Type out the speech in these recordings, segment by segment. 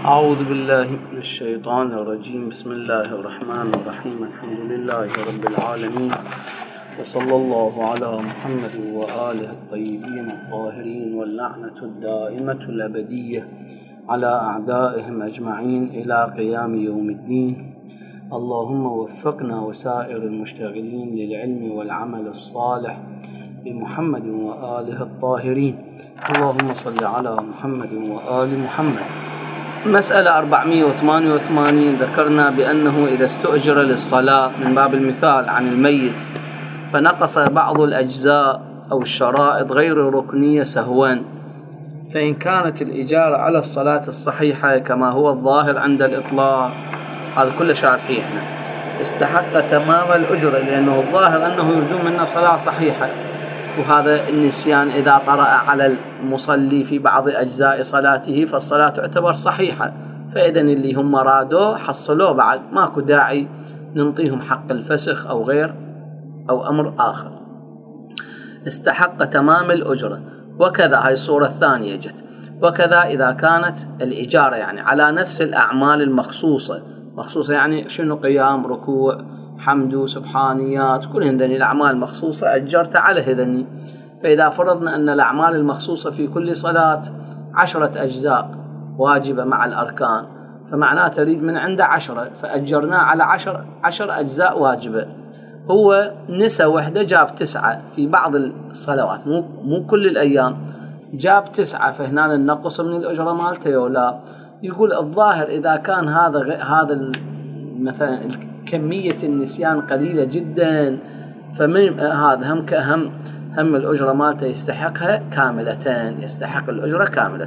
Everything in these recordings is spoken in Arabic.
أعوذ بالله من الشيطان الرجيم. بسم الله الرحمن الرحيم. الحمد لله رب العالمين، وصلى الله على محمد وآله الطيبين الطاهرين، واللعنة الدائمة الأبدية على أعدائهم أجمعين إلى قيام يوم الدين. اللهم وفقنا وسائر المشتغلين للعلم والعمل الصالح بمحمد وآله الطاهرين. اللهم صل على محمد وآل محمد. مسألة 488 ذكرنا بأنه إذا استؤجر للصلاة من باب المثال عن الميت فنقص بعض الأجزاء أو الشرائط غير الركنية سهوا، فإن كانت الإجارة على الصلاة الصحيحة كما هو الظاهر عند الإطلاق، هذا كله شارحيه احنا، استحق تمام الأجرة، لأنه الظاهر أنه يريدون منا صلاة صحيحة، وهذا النسيان إذا طرأ على المصلي في بعض أجزاء صلاته فالصلاة تعتبر صحيحة، فإذا اللي هم رادوه حصلوه، بعد ماكو داعي ننطيهم حق الفسخ أو غير أو أمر آخر. استحق تمام الأجرة. وكذا هاي الصورة الثانية جت. وكذا إذا كانت الإجارة يعني على نفس الأعمال المخصوصة، مخصوصة يعني شنو؟ قيام، ركوع، حمد، سبحانيات، كل هذني الأعمال مخصوصة أجرت على هذني. فإذا فرضنا أن الأعمال المخصوصة في كل صلاة 10 أجزاء واجبة مع الأركان، فمعناه تريد من عنده 10، فأجرناه على 10 أجزاء واجبة. هو نسى وحدة جاب 9 في بعض الصلوات، مو كل الأيام، جاب 9، فهنا النقص من الأجرة مالته ولا؟ يقول الظاهر إذا كان هذا مثلا كمية النسيان قليلة جدا، فمن هذا هم الأجرة مالته يستحقها كاملة، يستحق الأجرة كاملة.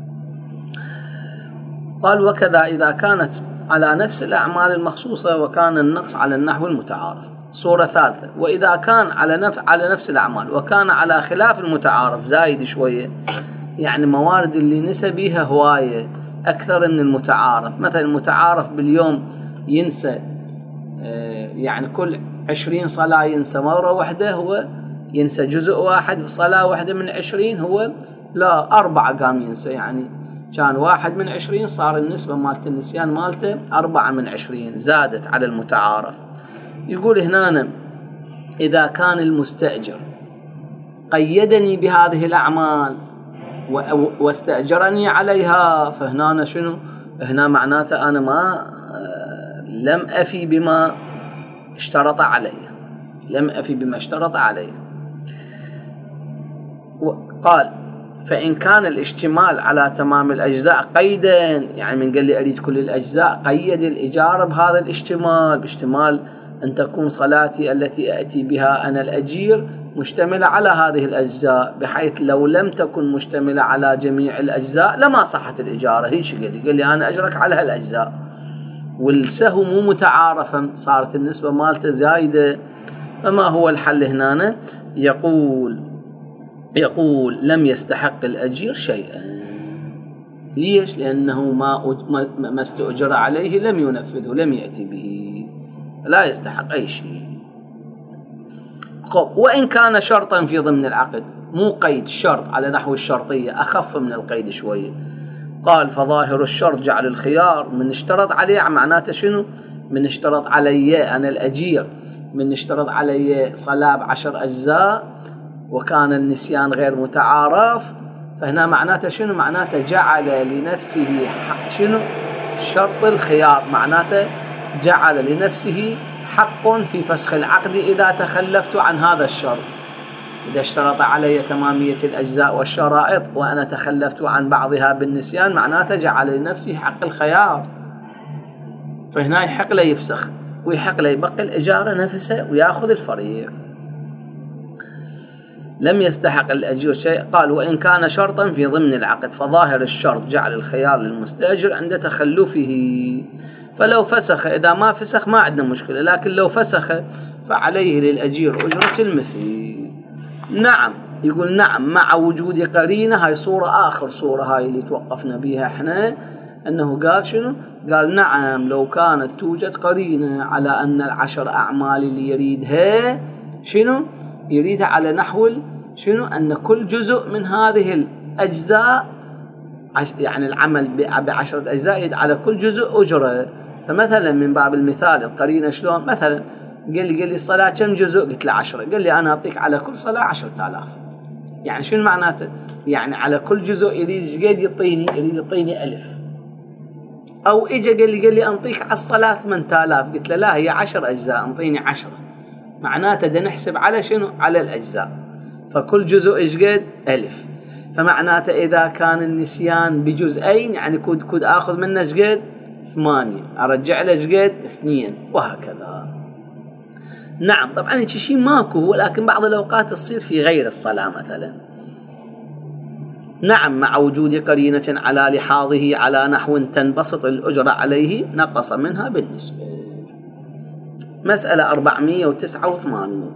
قال وكذا إذا كانت على نفس الأعمال المخصوصة وكان النقص على النحو المتعارف. صورة ثالثة، وإذا كان على نفس الأعمال وكان على خلاف المتعارف زايد شوية، يعني موارد اللي نسى بيها هواية أكثر من المتعارف. مثلا المتعارف باليوم ينسى يعني كل 20 صلاة ينسى مرة واحدة، هو ينسى جزء واحد، صلاة واحدة من 20، هو لا 4 قام ينسى، يعني كان 1 من 20 صار النسبة مالت النسيان مالته 4 من 20، زادت على المتعارف. يقول هنا إذا كان المستأجر قيدني بهذه الأعمال واستأجرني عليها، فهنا شنو؟ هنا معناته أنا ما لم أفي بما اشترط علي. قال فإن كان الاشتمال على تمام الأجزاء قيدا، يعني من قال لي أريد كل الأجزاء، قيد الإجارة بهذا الاشتمال، باشتمال أن تكون صلاتي التي أأتي بها أنا الأجير مشتملة على هذه الأجزاء، بحيث لو لم تكن مشتملة على جميع الأجزاء لما صحت الإجارة. هيك قال لي أنا أجرك على هالأجزاء، والسهو مو متعارفا، صارت النسبة مالته زايدة. فما هو الحل هنا؟ يقول لم يستحق الأجير شيئا. ليش؟ لأنه ما استؤجر عليه لم ينفذه، لم يأتي به، لا يستحق أي شيء. وإن كان شرطا في ضمن العقد، مو قيد، شرط على نحو الشرطية، أخف من القيد شوية. قال فظاهر الشرط جعل الخيار، من اشترط عليه معناته شنو؟ من اشترط علي أنا الأجير، من اشترط علي صلاة 10 أجزاء وكان النسيان غير متعارف، فهنا معناته شنو؟ معناته جعل لنفسه شنو؟ شرط الخيار، معناته جعل لنفسه حق في فسخ العقد إذا تخلفت عن هذا الشرط. إذا اشترط علي تمامية الأجزاء والشرائط وأنا تخلفت عن بعضها بالنسيان، معناته جعل لنفسه حق الخيار، فهنا يحق له يفسخ ويحق له يبقي الإجارة نفسها ويأخذ الفريق. لم يستحق الأجير شيء. قال وإن كان شرطا في ضمن العقد، فظاهر الشرط جعل الخيار للمستأجر عند تخلفه، فلو فسخ، إذا ما فسخ ما عندنا مشكلة، لكن لو فسخ فعليه للأجير أجرة المثل. نعم، يقول نعم مع وجود قرينة. هاي صورة آخر صورة هاي اللي توقفنا بيها احنا، أنه قال شنو؟ قال نعم لو كانت توجد قرينة على أن 10 أعمال اللي يريدها شنو؟ يريدها على نحو شنو؟ أن كل جزء من هذه الأجزاء يعني العمل ب10 أجزاء على كل جزء أجرة. فمثلا من باب المثال القرينة شلون، مثلا قال لي الصلاة كم جزء؟ قلت له 10. قال لي أنا أعطيك على كل صلاة 10,000. يعني شنو معناته؟ يعني على كل جزء يريد قد يعطيني؟ يريد يعطيني 1000. أو إجا قال لي أنطيك على الصلاة 8000. قلت له لا، هي 10 أجزاء، أنطيني 10. معناته دا نحسب على شنو؟ على الأجزاء. فكل جزء إيش قد؟ 1000. فمعناته إذا كان النسيان بجزئين يعني كود آخذ منه إيش قد؟ 8. أرجع له إيش قد؟ 2، وهكذا. نعم طبعا هيك شيء ماكو، ولكن بعض الأوقات تصير في غير الصلاة مثلا. نعم مع وجود قرينة على لحاظه على نحو تنبسط الأجرة عليه نقص منها بالنسبة. مسألة 489.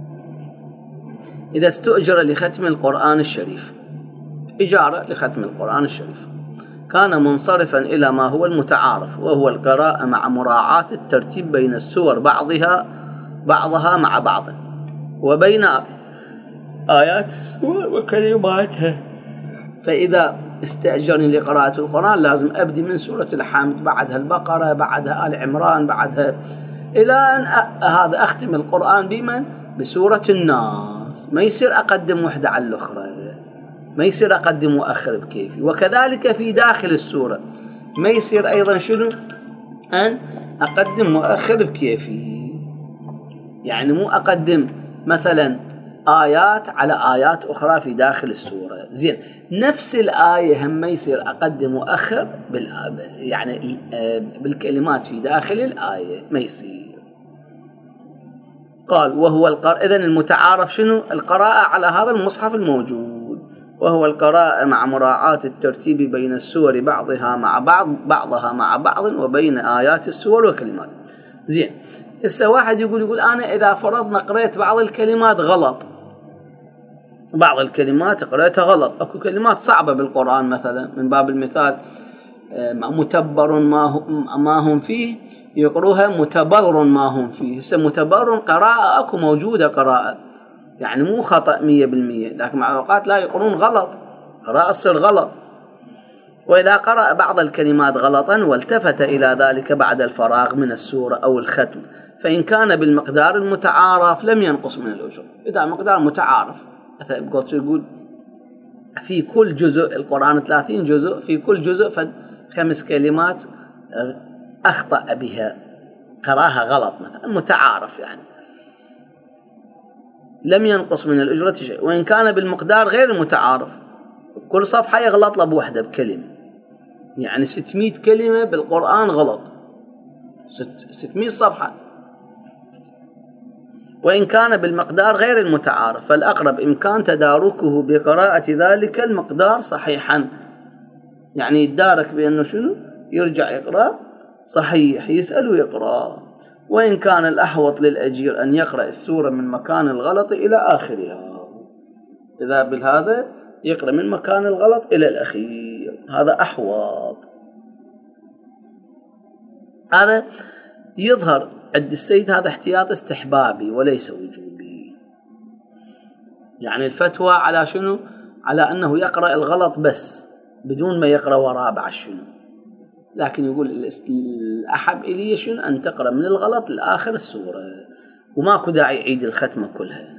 إذا استؤجر لختم القرآن الشريف، إجارة لختم القرآن الشريف، كان منصرفا إلى ما هو المتعارف، وهو القراءة مع مراعاة الترتيب بين السور بعضها مع بعض، وبين آيات السور وكلماتها. فإذا استأجرني لقراءة القرآن لازم أبدي من سورة الحمد، بعدها البقرة، بعدها آل عمران، بعدها إلى أن هذا أختم القرآن بمن؟ بسورة الناس. ما يصير أقدم وحدة على الأخرى، ما يصير أقدم وأخر بكيفي. وكذلك في داخل السورة ما يصير أيضا شنو؟ أن أقدم وأخر بكيفي. يعني مو أقدم مثلا آيات على آيات أخرى في داخل السورة. زين، نفس الآية هم ما يصير أقدم وأخر يعني بالكلمات في داخل الآية، ما يصير. قال وهو إذن المتعارف شنو؟ القراءة على هذا المصحف الموجود، وهو القراءة مع مراعاة الترتيب بين السور بعضها مع بعض وبين آيات السور وكلمات. زين، هسه واحد يقول أنا إذا فرضنا قرأت بعض الكلمات غلط، بعض الكلمات قرأتها غلط، أكو كلمات صعبة بالقرآن مثلا من باب المثال متبر ما هم فيه يقروها متبر ما هم فيه. هسه متبر قراءة أكو موجودة قراءة، يعني مو خطأ 100%، لكن مع الأوقات لا يقرون غلط، قراءة تصير غلط. وإذا قرأ بعض الكلمات غلطا والتفت إلى ذلك بعد الفراغ من السورة أو الختم، فإن كان بالمقدار المتعارف لم ينقص من الأجر. إذا مقدار متعارف مثلا يقول في كل جزء القرآن 30 جزء، في كل جزء 5 كلمات أخطأ بها، قراها غلط مثلا، متعارف يعني، لم ينقص من الأجرة شيء. وإن كان بالمقدار غير المتعارف، كل صفحة يغلط له بوحدة بكلمة، يعني 600 كلمة بالقرآن غلط، 600 صفحة. وإن كان بالمقدار غير المتعارف فالأقرب إمكان تداركه بقراءة ذلك المقدار صحيحا، يعني يتدارك بأنه شنو؟ يرجع يقرأ صحيح، يسأل ويقرأ. وإن كان الأحوط للأجير أن يقرأ السورة من مكان الغلط إلى آخرها، إذا بالهذا يقرأ من مكان الغلط إلى الأخير، هذا أحوط. هذا يظهر عند السيد هذا احتياط استحبابي وليس وجوبي، يعني الفتوى على شنو؟ على أنه يقرأ الغلط بس بدون ما يقرأ وراء بعد شنو. لكن يقول الأحب إلي شنو؟ أن تقرأ من الغلط لآخر السورة، وماكو داعي يعيد الختمة كلها.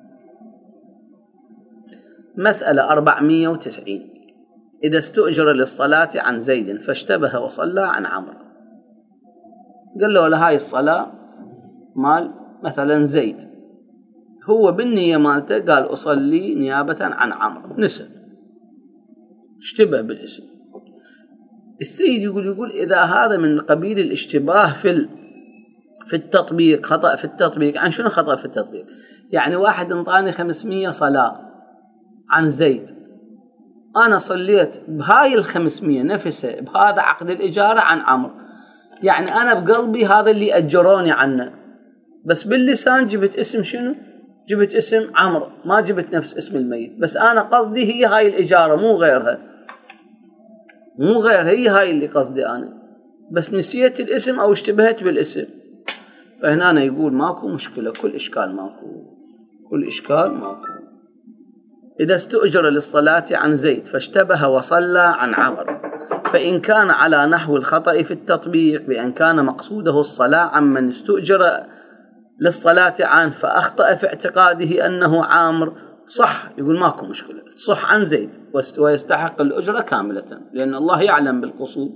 مسألة 490. إذا استؤجر للصلاة عن زيد فاشتبه وصلى عن عمرو، قال له هاي الصلاة مال مثلا زيد، هو بالنية مالته قال أصلي نيابة عن عمرو، نسب اشتبه بالاسم. السيد يقول إذا هذا من قبيل الاشتباه في التطبيق، خطأ في التطبيق. عن شنو خطأ في التطبيق؟ يعني واحد انطاني 500 صلاة عن زيد، أنا صليت بهاي 500 نفسها بهذا عقد الإجارة عن عمرو، يعني أنا بقلبي هذا اللي أجروني عنه، بس باللسان جبت اسم شنو؟ جبت اسم عمرو، ما جبت نفس اسم الميت، بس أنا قصدي هي هاي الإجارة مو غيرها، مو غير، هي هاي اللي قصدي أنا، بس نسيت الاسم أو اشتبهت بالاسم. فهنا أنا يقول ماكو مشكلة، كل إشكال ماكو. إذا استؤجر للصلاة عن زيد فاشتبه وصلى عن عمرو، فإن كان على نحو الخطأ في التطبيق بأن كان مقصوده الصلاة عمن استؤجر للصلاة عنه فأخطأ في اعتقاده أنه عامر، صح، يقول ماكو مشكلة، صح عن زيد ويستحق الأجرة كاملة لأن الله يعلم بالقصود.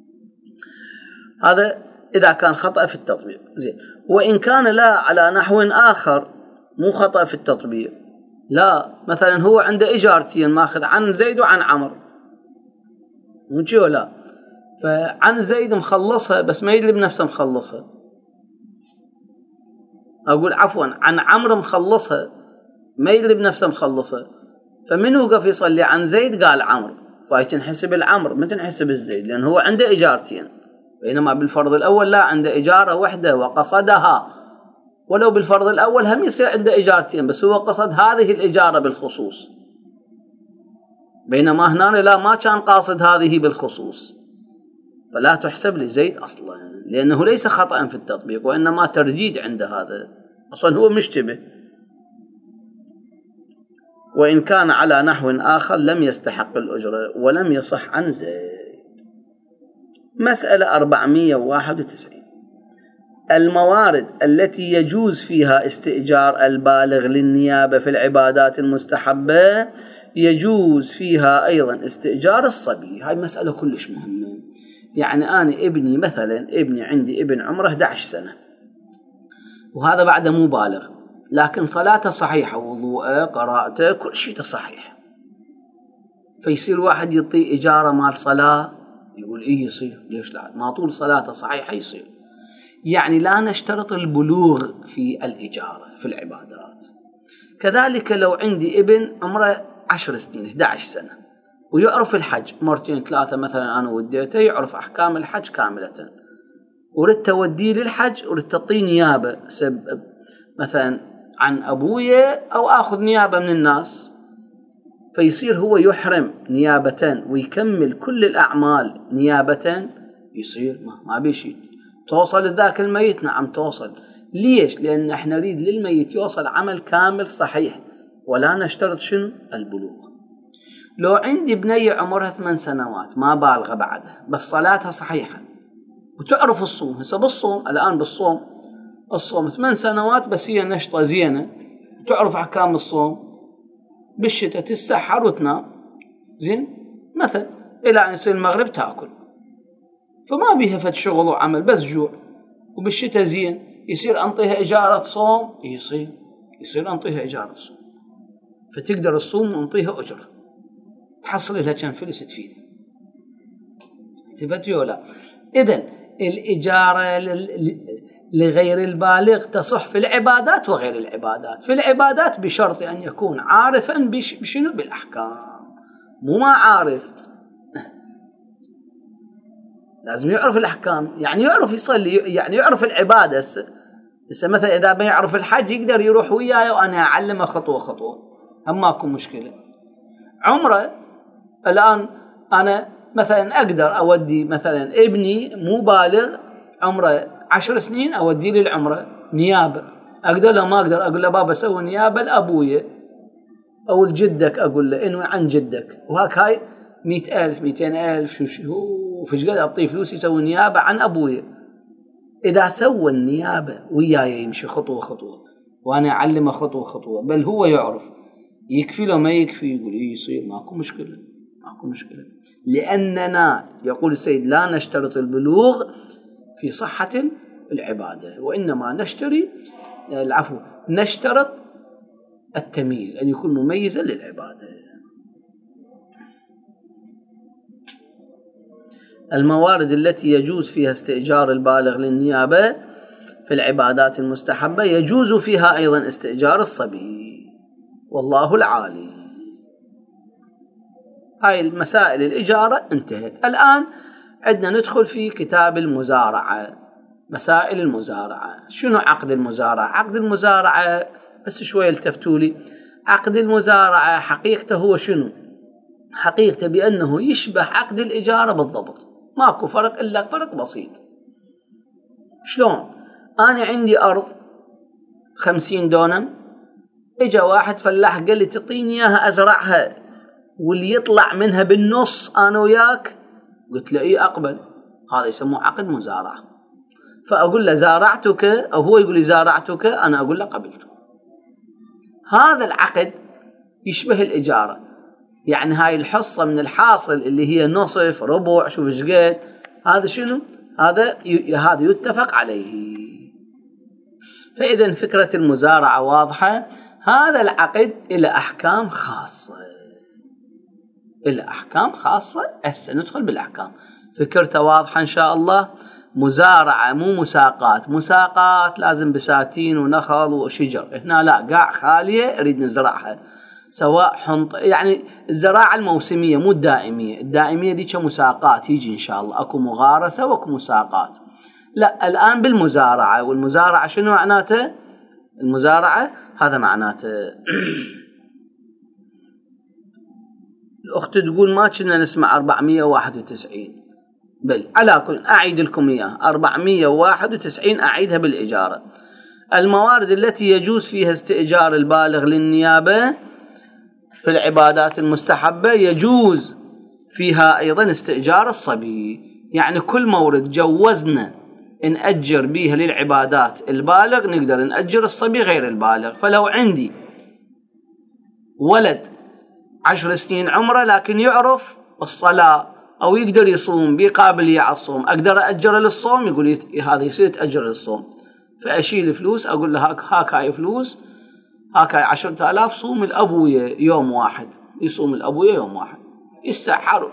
هذا إذا كان خطأ في التطبيق. زين. وإن كان لا على نحو آخر، مو خطأ في التطبيق، لا، مثلا هو عنده إجارتين ماخذ عن زيد وعن عمرو، مو لا، فعن زيد مخلصها بس ما يدري بنفسه مخلصها، أقول عفوا عن عمرو مخلصها ما يدري بنفسه مخلصها، فمن وقف يصلي عن زيد قال عمرو، فهي تنحسب العمر ما تنحسب الزيد لأن هو عنده إجارتين، بينما بالفرض الأول لا، عنده إجارة واحدة وقصدها، ولو بالفرض الأول هم يصير عنده إجارتين بس هو قصد هذه الإجارة بالخصوص، بينما هنا لا، ما كان قاصد هذه بالخصوص، فلا تحسب لزيد أصلا لأنه ليس خطأ في التطبيق وإنما ترديد عند هذا، أصلا هو مشتبه. وإن كان على نحو آخر لم يستحق الأجرة ولم يصح عن زيد. مسألة 491. الموارد التي يجوز فيها استئجار البالغ للنيابة في العبادات المستحبة يجوز فيها أيضا استئجار الصبي. هاي مسألة كلش مهمة. يعني أنا ابني مثلا، عندي ابن عمره 11 سنة وهذا بعده مو بالغ، لكن صلاته صحيحة، وضوءه، قراءته، كل شيء صحيح، فيصير واحد يعطيه إجارة مال صلاة، يقول إيه يصير، ليش لا، ما طول صلاته صحيحة يصير. يعني لا نشترط البلوغ في الإجارة في العبادات. كذلك لو عندي ابن عمره 10 سنين 11 سنة ويعرف الحج مرتين 3 مثلا، أنا وديته يعرف أحكام الحج كاملة، وردت أوديه للحج، وردت أعطيه نيابة مثلا عن أبويا أو أخذ نيابة من الناس، فيصير هو يحرم نيابة ويكمل كل الأعمال نيابة، يصير ما بيشي. توصل لذاك الميت، نعم توصل. ليش؟ لأن احنا نريد للميت يوصل عمل كامل صحيح، ولا نشترط شنو؟ البلوغ. لو عندي بنية عمرها 8 سنوات ما بالغة بعدها بس صلاتها صحيحة وتعرف الصوم، هسه بالصوم الآن بالصوم، الصوم 8 سنوات بس هي نشطة زينة تعرف أحكام الصوم، بالشتاء تسحر وتنام زين مثلا إلى أن يصير المغرب تأكل، فما بيها فد شغل وعمل بس جوع، وبالشتاء زين، يصير أنطيها إجارة صوم، يصير أنطيها إجارة صوم، فتقدر الصوم وأنطيها أجرة تحصل لها كم فلس تفيد. انتبهتوا ولا؟ إذن الإجارة لغير البالغ تصح في العبادات وغير العبادات. في العبادات بشرط أن يكون عارفا بشنو؟ بالأحكام، مو ما عارف، لازم يعرف الأحكام، يعني يعرف يصلي، يعني يعرف العبادة. هسه مثلا إذا ما يعرف الحج يقدر يروح وياي وأنا أعلمه خطوة خطوة، هم ماكو مشكلة. عمره الآن أنا مثلا أقدر أودي مثلا ابني مو بالغ عمره 10 سنين أودي لي العمرة نيابة، أقدر له ما أقدر، أقول له بابا سوي نيابة لأبويا أو لجدك، أقول له إنه عن جدك، وهاك هاي 100,000 200,000 وفيش قد أعطيه فلوس يسوي نيابة عن أبويا. إذا سوى النيابة وياي يمشي خطوة خطوة وأنا أعلمه خطوة خطوة، بل هو يعرف يكفي له ما يكفي، يقول إيه يصير، ماكو مشكلة، ماكو مشكلة. لأننا يقول السيد لا نشترط البلوغ في صحة العبادة، وإنما نشترط التمييز، أن يكون مميزا للعبادة. الموارد التي يجوز فيها استئجار البالغ للنيابة في العبادات المستحبة يجوز فيها أيضا استئجار الصبي، والله العالي. هاي المسائل الإجارة انتهت. الآن عندنا ندخل في كتاب المزارعة، مسائل المزارعة. شنو عقد المزارعة؟ عقد المزارعة بس شوية التفتوا لي. عقد المزارعة حقيقته هو شنو؟ حقيقته بأنه يشبه عقد الإجارة بالضبط، ماكو فرق إلا فرق بسيط. شلون؟ أنا عندي أرض 50 دونم، اجا واحد فلاح قال لي تعطيني اياها ازرعها واللي يطلع منها بالنص انا وياك، قلت له ايه اقبل. هذا يسموه عقد مزارعة. فاقول له زارعتك، او هو يقول لي زارعتك، انا اقول له قبلت. هذا العقد يشبه الاجارة، يعني هاي الحصة من الحاصل اللي هي نصف ربع شوف ايش قد، هذا شنو؟ هذا يتفق عليه. فإذا فكرة المزارعة واضحة. هذا العقد إلى أحكام خاصة، إلى أحكام خاصة. هسه ندخل بالأحكام. فكرته واضحة إن شاء الله. مزارعة مو مساقات. مساقات لازم بساتين ونخل وشجر، هنا لا، قاع خالية أريد نزرعها، سواء يعني الزراعة الموسمية مو الدائمية. الدائمية دي كمساقات يجي إن شاء الله، أكو مغارسة وأكو مساقات. لا، الآن بالمزارعة. والمزارعة شنو معناته؟ المزارعة هذا معناته الأخت تقول ما كنا نسمع 491. بل على كل أعيد لكم إياه 491 أعيدها بالإجارة. الموارد التي يجوز فيها استئجار البالغ للنيابة في العبادات المستحبة يجوز فيها أيضا استئجار الصبي. يعني كل مورد جوزنا نأجر بيها للعبادات البالغ نقدر نأجر الصبي غير البالغ. فلو عندي ولد 10 سنين عمره لكن يعرف الصلاة أو يقدر يصوم بقابلية على الصوم، أقدر أأجر للصوم؟ يقول لي هذا يصير تأجر للصوم. فأشيل فلوس أقول له هاك هاي فلوس، هاك هاي 10,000 صوم الأبوية يوم واحد، يصوم الأبوية يوم واحد، يستحر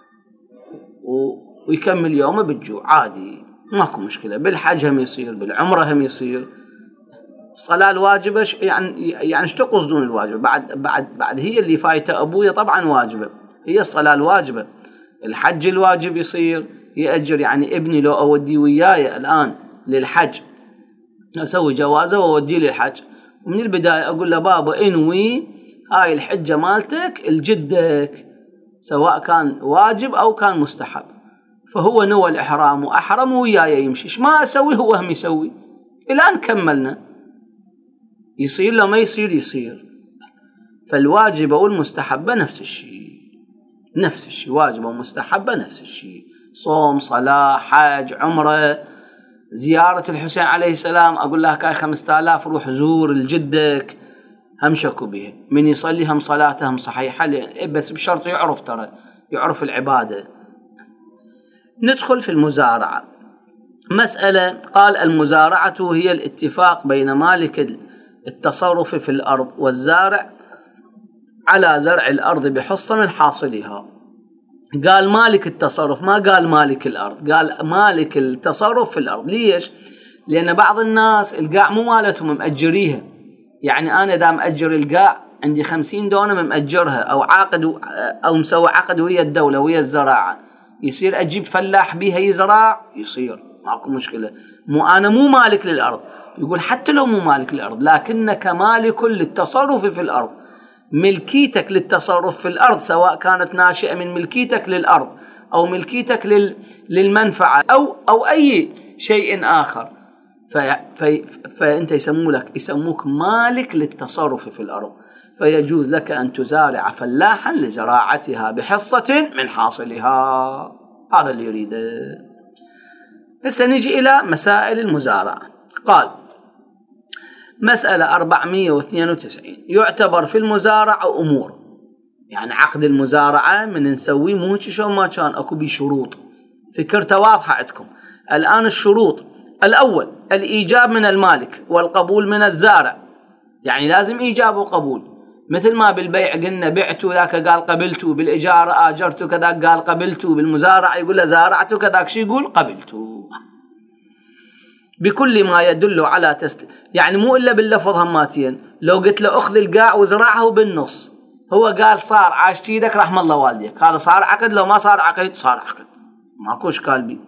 ويكمل يومه بالجوع عادي، ماكو مشكلة. بالحج هم يصير، بالعمرة هم يصير. الصلاة الواجبة يعني ايش تقصدون الواجبة؟ بعد هي اللي فايته أبويا طبعا واجبة، هي الصلاة الواجبة. الحج الواجب يصير يأجر، يعني ابني لو أوديه وياي الآن للحج، أسوي جوازة وأوديه للحج، ومن البداية أقول له بابا انوي هاي الحجة مالتك الجدك، سواء كان واجب أو كان مستحب. فهو نوى الإحرام وأحرم وياي يمشي، ما أسوي هو هم يسوي الآن كملنا. يصير لو ما يصير يصير. فالواجبة والمستحبة نفس الشيء، نفس الشيء، واجبة ومستحبة نفس الشيء. صوم، صلاة، حج، عمرة، زيارة الحسين عليه السلام، أقول لك هاي 5000 روح زور الجدك، هم شكوا بها. من يصلي هم صلاته هم صحيحة، بس بشرط يعرف، ترى يعرف العبادة. ندخل في المزارعة. مسألة قال المزارعة هي الاتفاق بين مالك التصرف في الأرض والزارع على زرع الأرض بحصة من حاصلها. قال مالك التصرف، ما قال مالك الأرض، قال مالك التصرف في الأرض. ليش؟ لأن بعض الناس القاع مو مالتهم مأجريها. يعني أنا إذا مأجر القاع عندي 50 دونم مأجرها، أو عاقد أو مسوي عقد ويا الدولة ويا الزراعة، يصير أجيب فلاح بيها يزرع، يصير ماكو مشكلة. أنا مو مالك للأرض. يقول حتى لو مو مالك للأرض لكنك مالك للتصرف في الأرض. ملكيتك للتصرف في الأرض سواء كانت ناشئة من ملكيتك للأرض أو ملكيتك للمنفعة أو أي شيء آخر، فأنت يسموك مالك للتصرف في الأرض. فيجوز لك أن تزارع فلاحا لزراعتها بحصة من حاصلها. هذا اللي يريده. هسه نجي إلى مسائل المزارعة. قال مسألة 492 يعتبر في المزارعة أمور، يعني عقد المزارعة من نسوي مو شو ما كان، أكو بي شروط. فكرته واضحة عندكم الآن. الشروط: الأول الإيجاب من المالك والقبول من الزارع، يعني لازم إيجاب وقبول. مثل ما بالبيع قلنا بعت ذاك قال قبلت، بالإجارة آجرت كذاك قال قبلت، بالمزارعة يقول له زارعت كذاك شي يقول قبلت. بكل ما يدل على يعني مو إلا باللفظ هماتين. لو قلت له أخذ القاع وزرعه بالنص، هو قال صار عاش تيدك رحم الله والديك، هذا صار عقد. لو ما صار عقد صار عقد، ماكو إشكال بي.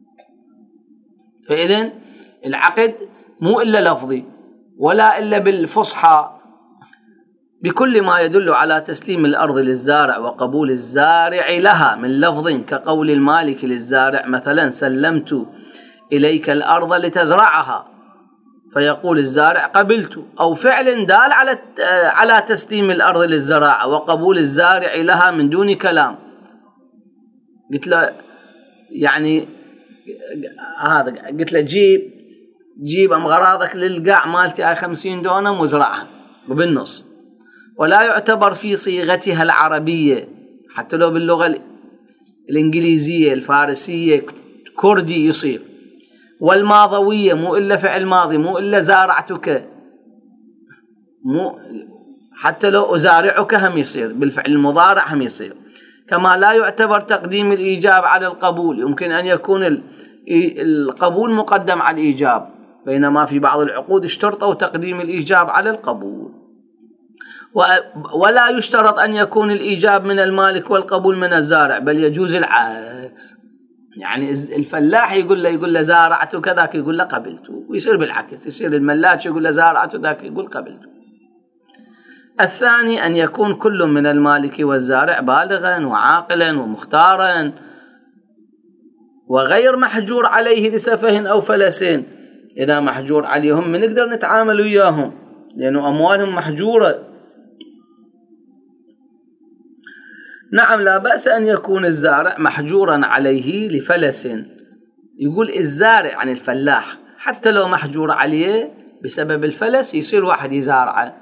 فإذن العقد مو إلا لفظي ولا إلا بالفصحى. بكل ما يدل على تسليم الأرض للزارع وقبول الزارع لها من لفظ، كقول المالك للزارع مثلا سلمت إليك الأرض لتزرعها، فيقول الزارع قبلت، أو فعل دال على تسليم الأرض للزراعة وقبول الزارع لها من دون كلام. قلت له يعني هذا، قلت له جيب أغراضك للقاع مالتي هاي 50 دونم وزرعها وبالنص، ولا يعتبر في صيغتها العربية حتى لو باللغة الإنجليزية الفارسية كردي يصير، والماضوية مو إلا فعل ماضي، مو إلا زارعتك، مو حتى لو أزارعك هم يصير بالفعل المضارع هم يصير. كما لا يعتبر تقديم الإيجاب على القبول، يمكن أن يكون القبول مقدم على الإيجاب، بينما في بعض العقود اشترطوا تقديم الإيجاب على القبول. ولا يشترط أن يكون الإيجاب من المالك والقبول من الزارع، بل يجوز العكس، يعني الفلاح يقول له زارعت كذاك يقول له قبلت، ويصير بالعكس، يصير الملاك يقول له زارعت ذاك يقول قبلت. الثاني أن يكون كل من المالك والزارع بالغا وعاقلا ومختارا وغير محجور عليه لسفه أو فلسين. إذا محجور عليهم نقدر نتعامل وياهم لأنه أموالهم محجورة. نعم لا بأس أن يكون الزارع محجورا عليه لفلس. يقول الزارع عن الفلاح حتى لو محجور عليه بسبب الفلس يصير واحد يزارعه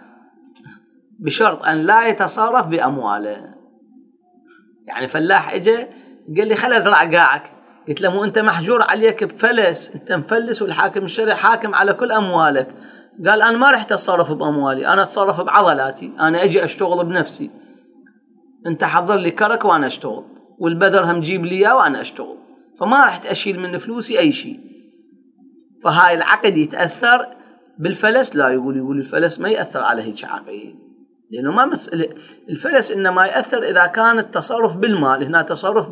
بشرط أن لا يتصرف بأمواله. يعني فلاح اجى قال لي خل ازرع قاعك، قلت له مو انت محجور عليك بفلس، انت مفلس والحاكم الشرعي حاكم على كل اموالك. قال انا ما رح اتصرف باموالي، انا اتصرف بعضلاتي، انا اجي اشتغل بنفسي، انت حضر لي كرك وانا اشتغل، والبذر هم جيب لي اياه وانا اشتغل، فما رح اشيل من فلوسي اي شيء. فهاي العقد يتاثر بالفلس؟ لا، يقول الفلس ما ياثر على هيك عقد، لأنه ما الفلس إنما يأثر إذا كان التصرف بالمال، هنا تصرف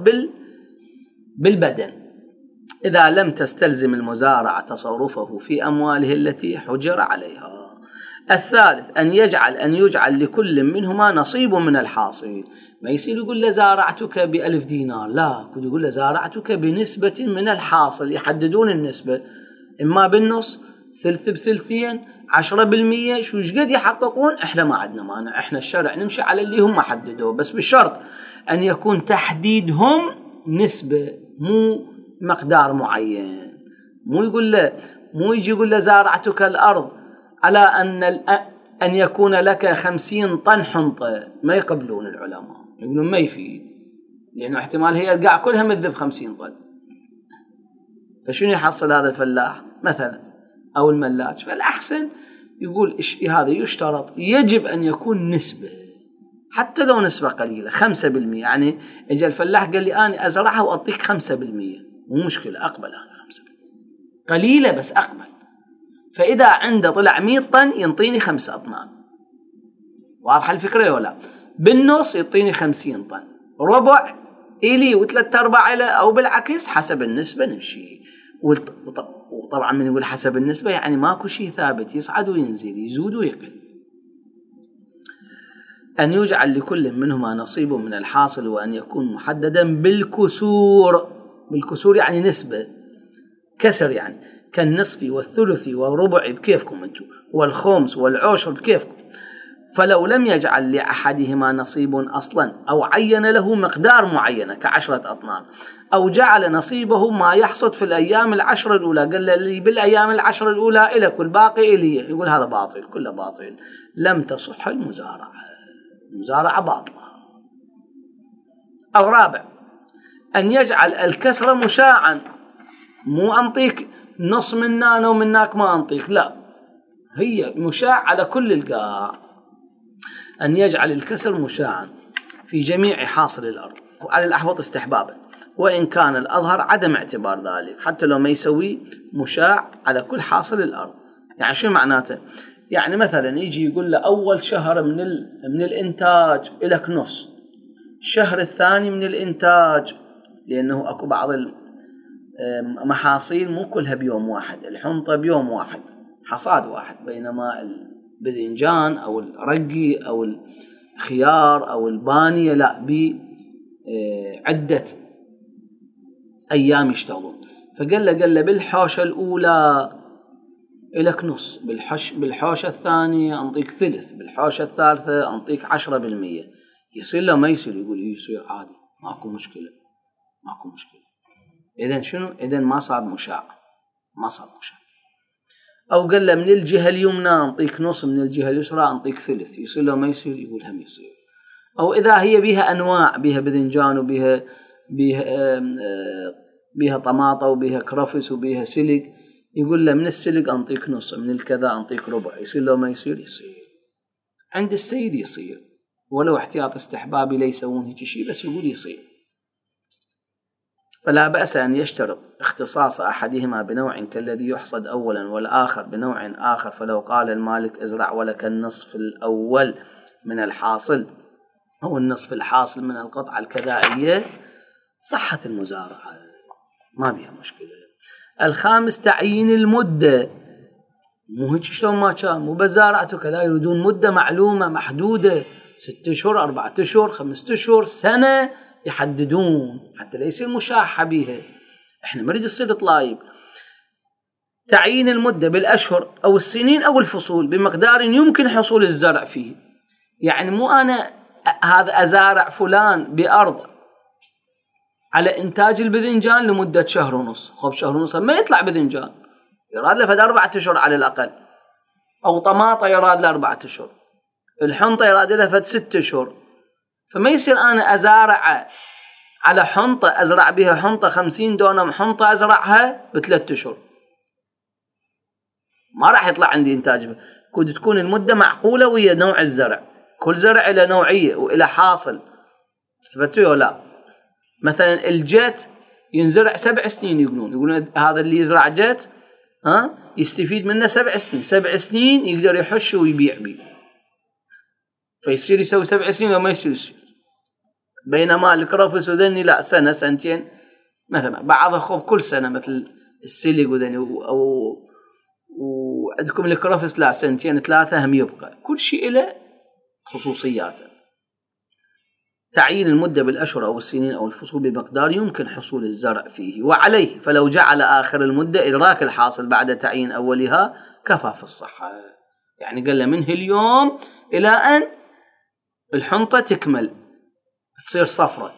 بالبدن. إذا لم تستلزم المزارع تصرفه في أمواله التي حجر عليها. الثالث أن يجعل لكل منهما نصيب من الحاصل. ما يصير يقول له زارعتك ب1000 دينار، لا، يقول له زارعتك بنسبة من الحاصل، يحددون النسبة، إما بالنص، ثلث بثلثين، 10%، شو قد يحققون. احنا ما عندنا مانع، احنا الشرع نمشي على اللي هم حددوه، بس بالشرط ان يكون تحديدهم نسبة مو مقدار معين. مو يجي يقول له زارعتك الارض على ان يكون لك 50 طن حنطة، ما يقبلون العلماء، يقولون ما يفيد، لانه احتمال هي القاع كلها مذب 50 طن، فشنو يحصل هذا الفلاح مثلا أو الملاك؟ فالأحسن يقول هذا يشترط، يجب أن يكون نسبة، حتى لو نسبة قليلة، 5%. يعني إجا الفلاح قال لي أنا أزرعها وأعطيك 5%، مو مشكلة، أقبل أنا 5%، قليلة بس أقبل. فإذا عنده طلع 100 طن ينطيني 5 أطنان، واضحة الفكرة ولا؟ بالنص يعطيني 50 طن، ربع إلي و3/4 إلى، أو بالعكس حسب النسبة نمشي. وطبعا من يقول حسب النسبة يعني ماكو شيء ثابت، يصعد وينزل، يزود ويقل. أن يجعل لكل منهما نصيب من الحاصل، وأن يكون محددا بالكسور. بالكسور يعني نسبة كسر، يعني كالنصف والثلث والربع بكيفكم انتم، والخمس والعشر بكيفكم. فلو لم يجعل لأحدهما نصيب أصلا، أو عين له مقدار معينة ك10 أطنان، أو جعل نصيبه ما يحصد في الأيام 10 الأولى، قال لي بالأيام 10 الأولى إلك والباقي إلي، يقول هذا باطل، كله باطل، لم تصح المزارعة، المزارعة باطلة. أو رابع أن يجعل الكسر مشاعا، مو أنطيك نص مننا ومناك ما أنطيك، لا، هي مشاع على كل القاع. أن يجعل الكسر مشاعا في جميع حاصل الأرض، وعلى الأحوط استحبابا، وإن كان الأظهر عدم اعتبار ذلك، حتى لو ما يسوي مشاع على كل حاصل الأرض. يعني شو معناته؟ يعني مثلا يجي يقول له أول شهر من الإنتاج إلك نص، الشهر الثاني من الإنتاج، لأنه أكو بعض المحاصيل مو كلها بيوم واحد، الحنطة بيوم واحد، حصاد واحد، بينما الباذنجان أو الرقي أو الخيار أو البانية لا، بعدة أيام يشتغلون. فقال له بالحوشة الأولى إلك نص، بالحوشة الثانية أنطيك ثلث، بالحوشة الثالثة أنطيك 10%. يصير له ما يصير؟ يقول يصير عادي، ماكو مشكلة. إذن شنو؟ إذن ما صار مشاع. أو قال له من الجهة اليمنى أنطيك نص، من الجهة اليسرى أنطيك ثلث، يصير له ما يصير؟ يقول هم يصير. أو إذا هي بها أنواع، بها باذنجان وبها طماطة وبها كرفس وبها سلق، يقول له من السلق أنطيك نص، من الكذا أنطيك ربع، يصير له ما يصير؟ يصير. عند السيد يصير، ولو احتياط استحبابي لا يسوون هيك شيء، بس يقول يصير. فلا بأس أن يشترط اختصاص أحدهما بنوع كالذي يحصد أولا والآخر بنوع آخر. فلو قال المالك ازرع ولك النصف الأول من الحاصل أو النصف الحاصل من القطعة الكذائية، صحت المزارعة، ما بيها مشكلة. الخامس تعيين المدة. مو هيك شلون ما كان، مو بزارعتك، لا، يريدون مدة معلومة محدودة، 6 أشهر 4 أشهر 5 أشهر سنة، يحددون حتى لا يصير مشاحة بيها. احنا نريد يصير طلايب. تعيين المدة بالأشهر أو السنين أو الفصول بمقدار يمكن حصول الزرع فيه. يعني مو أنا هذا أزارع فلان بأرض على إنتاج البذنجان لمدة 1.5 شهر، خب 1.5 شهر ما يطلع بذنجان، يراد له فد 4 أشهر على الأقل. أو طماطة يراد له 4 أشهر، الحنطة يراد لها فد 6 أشهر. فما يصير أنا أزارع على حنطة، أزرع بها حنطة 50 دونم حنطة أزرعها ب3 أشهر، ما راح يطلع عندي إنتاج. كود تكون المدة معقولة ويا نوع الزرع، كل زرع إلى نوعية وإلى حاصل، تفتوا لا. مثلا الجت ينزرع 7 سنين، يقولون هذا اللي يزرع جت يستفيد منه 7 سنين، 7 سنين يقدر يحش ويبيع بيه، فيصير يسوي 7 سنين وما يصير. بينما الكرفس وذني لا، سنة سنتين مثلا، بعضها خب كل سنة مثل السلق وذني، وعندكم الكرفس لا، 2 3 هم يبقى، كل شيء له خصوصياته. تعيين المدة بالأشهر أو السنين أو الفصول بمقدار يمكن حصول الزرع فيه. وعليه فلو جعل آخر المدة إدراك الحاصل بعد تعيين أولها كفى في الصحة. يعني قال له منه اليوم إلى أن الحنطة تكمل تصير صفرة،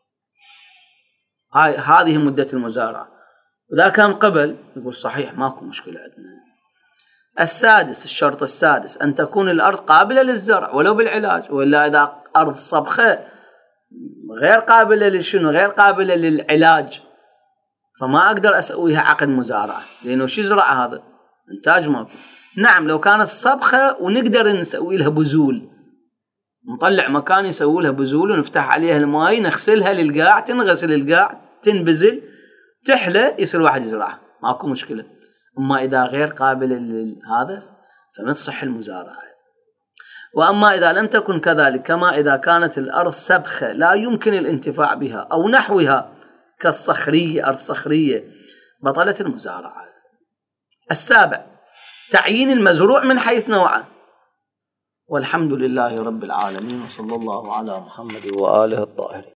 هذه مدة المزارعة. وإذا كان قبل يقول صحيح ماكو مشكلة عندنا. السادس، الشرط السادس، أن تكون الأرض قابلة للزرع ولو بالعلاج، وإلا إذا أرض صبخة غير قابلة للشنو، غير قابلة للعلاج، فما أقدر أسويها عقد مزارعة، لأنه شو زرع هذا؟ إنتاج ماكو. نعم لو كانت صبخة ونقدر نسوي لها بذول، نطلع مكان يسوي لها بذول ونفتح عليها الماء، نغسلها للقاع، تنغسل القاع تنبزل تحلى، يصير واحد يزرعها، ماكو مشكلة. أما إذا غير قابلة لهذا فما تصح المزارعة. وأما إذا لم تكن كذلك، كما إذا كانت الأرض سبخة لا يمكن الانتفاع بها أو نحوها كالصخرية، أرض صخرية، بطلت المزارعة. السابع، تعيين المزروع من حيث نوعه. والحمد لله رب العالمين، وصلى الله على محمد وآله الطاهرين.